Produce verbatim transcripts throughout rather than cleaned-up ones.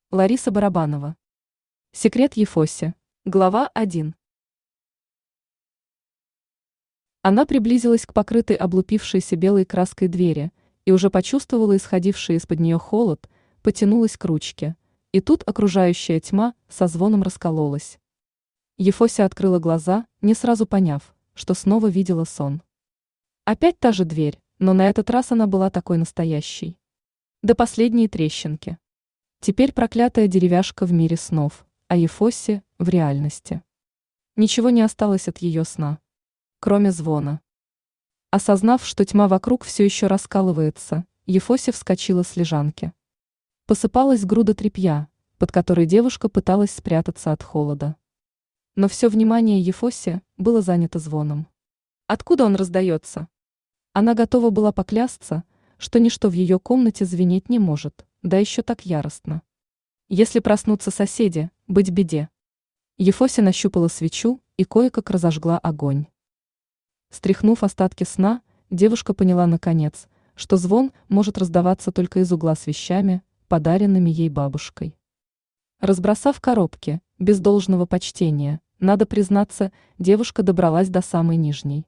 Лариса Барабанова. Секрет Ефоси. Глава один. Она приблизилась к покрытой облупившейся белой краской двери и уже почувствовала исходивший из-под нее холод, потянулась к ручке, и тут окружающая тьма со звоном раскололась. Ефося открыла глаза, не сразу поняв, что снова видела сон. Опять та же дверь, но на этот раз она была такой настоящей. До последней трещинки. Теперь проклятая деревяшка в мире снов, а Ефоси в реальности. Ничего не осталось от ее сна, кроме звона. Осознав, что тьма вокруг все еще раскалывается, Ефося вскочила с лежанки. Посыпалась груда тряпья, под которой девушка пыталась спрятаться от холода. Но все внимание Ефоси было занято звоном. Откуда он раздается? Она готова была поклясться, что ничто в ее комнате звенеть не может, да еще так яростно. Если проснутся соседи, быть беде. Ефося нащупала свечу и кое-как разожгла огонь. Стряхнув остатки сна, девушка поняла наконец, что звон может раздаваться только из угла с вещами, подаренными ей бабушкой. Разбросав коробки, без должного почтения, надо признаться, девушка добралась до самой нижней.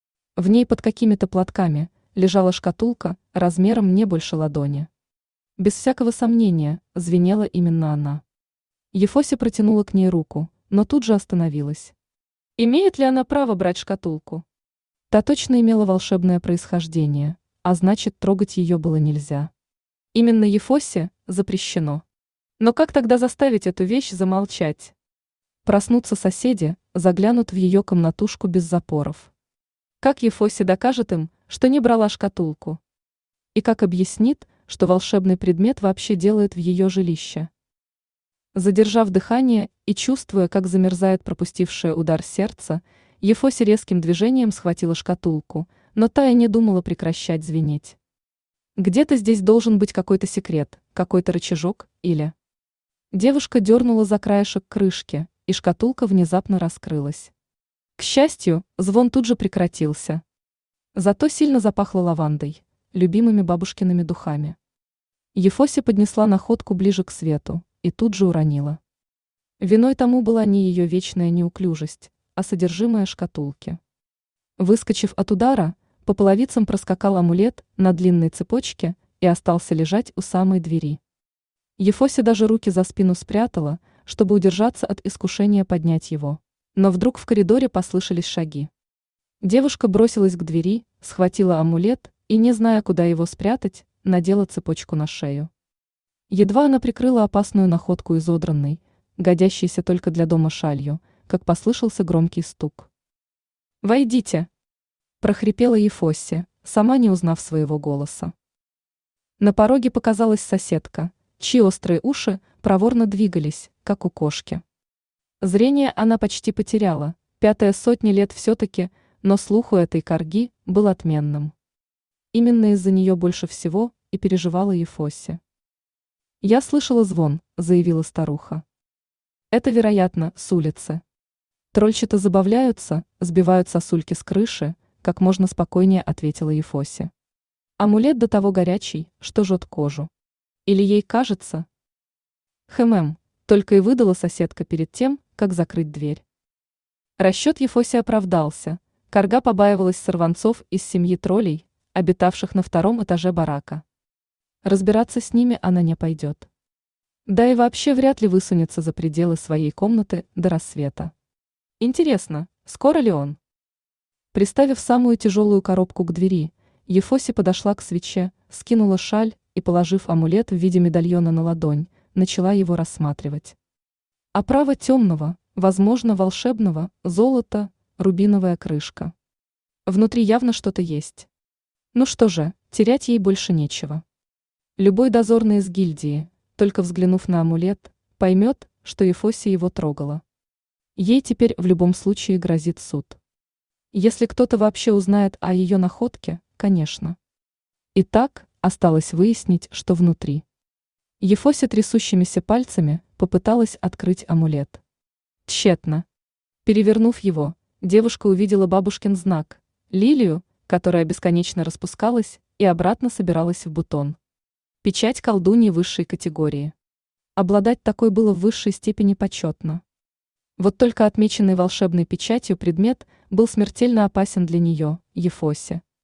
В ней под какими-то платками лежала шкатулка размером не больше ладони. Без всякого сомнения, звенела именно она. Ефося протянула к ней руку, но тут же остановилась. Имеет ли она право брать шкатулку? Та точно имела волшебное происхождение, а значит, трогать ее было нельзя. Именно Ефосе запрещено. Но как тогда заставить эту вещь замолчать? Проснутся соседи, заглянут в ее комнатушку без запоров. Как Ефося докажет им, что не брала шкатулку? И как объяснит, что волшебный предмет вообще делает в ее жилище? Задержав дыхание и чувствуя, как замерзает пропустившее удар сердца, Ефося резким движением схватила шкатулку, но та и не думала прекращать звенеть. Где-то здесь должен быть какой-то секрет, какой-то рычажок или... Девушка дернула за краешек крышки, и шкатулка внезапно раскрылась. К счастью, звон тут же прекратился. Зато сильно запахло лавандой, любимыми бабушкиными духами. Ефося поднесла находку ближе к свету и тут же уронила. Виной тому была не ее вечная неуклюжесть, а содержимое шкатулки. Выскочив от удара, по половицам проскакал амулет на длинной цепочке и остался лежать у самой двери. Ефося даже руки за спину спрятала, чтобы удержаться от искушения поднять его. Но вдруг в коридоре послышались шаги. Девушка бросилась к двери, схватила амулет и, не зная, куда его спрятать, надела цепочку на шею. Едва она прикрыла опасную находку изодранной, годящейся только для дома шалью, как послышался громкий стук. «Войдите!» – прохрипела Ефося, сама не узнав своего голоса. На пороге показалась соседка, чьи острые уши проворно двигались, как у кошки. Зрение она почти потеряла, пятая сотня лет все-таки, но слух у этой корги был отменным. Именно из-за нее больше всего и переживала Ефося. «Я слышала звон», — заявила старуха. «Это, вероятно, с улицы. Трольчата забавляются, сбивают сосульки с крыши», — как можно спокойнее ответила Ефося. «Амулет до того горячий, что жжет кожу. Или ей кажется?» «Хмм», — только и выдала соседка перед тем, как закрыть дверь. Расчет Ефоси оправдался. Карга побаивалась сорванцов из семьи троллей, обитавших на втором этаже барака. Разбираться с ними она не пойдет. Да и вообще вряд ли высунется за пределы своей комнаты до рассвета. Интересно, скоро ли он? Приставив самую тяжелую коробку к двери, Ефоси подошла к свече, скинула шаль и, положив амулет в виде медальона на ладонь, начала его рассматривать. Оправа темного, возможно, волшебного, золота, рубиновая крышка. Внутри явно что-то есть. Ну что же, терять ей больше нечего. Любой дозорный из гильдии, только взглянув на амулет, поймет, что Ефося его трогала. Ей теперь в любом случае грозит суд. Если кто-то вообще узнает о ее находке, конечно. Итак, осталось выяснить, что внутри. Ефося трясущимися пальцами попыталась открыть амулет. Тщетно. Перевернув его, девушка увидела бабушкин знак – лилию, которая бесконечно распускалась и обратно собиралась в бутон. Печать колдуньи высшей категории. обладать такой было в высшей степени почетно. Вот только отмеченный волшебной печатью предмет был смертельно опасен для нее, Ефоси.